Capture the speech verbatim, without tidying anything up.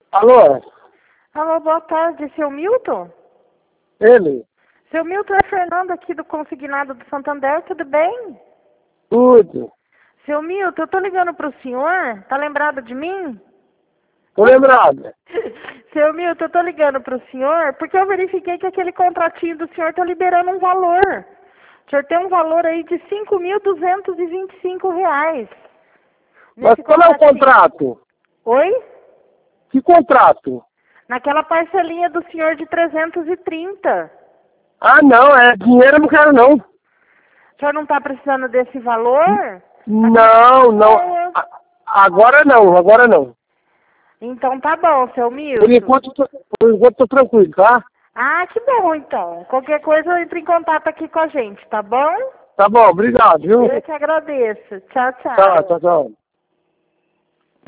Alô? Alô, boa tarde, seu Milton? Ele? Seu Milton, é Fernando aqui do Consignado do Santander, tudo bem? Tudo. Seu Milton, eu tô ligando pro senhor, tá lembrado de mim? Tô lembrado. Seu Milton, eu tô ligando pro senhor porque eu verifiquei que aquele contratinho do senhor tá liberando um valor. O senhor tem um valor aí de cinco mil duzentos e vinte e cinco reais. Mas Nesse qual é o contratinho. contrato? Oi? Que contrato? Naquela parcelinha do senhor de trezentos e trinta. Ah, não, é dinheiro eu não quero não. O senhor não tá precisando desse valor? Não, não. A- Agora não, agora não. Então tá bom, seu Por Milton. enquanto, tô- por enquanto tô tranquilo, tá? Ah, que bom então. Qualquer coisa entre em contato aqui com a gente, tá bom? Tá bom, obrigado, viu? Eu que agradeço. Tchau, tchau. Tá, tchau, tchau.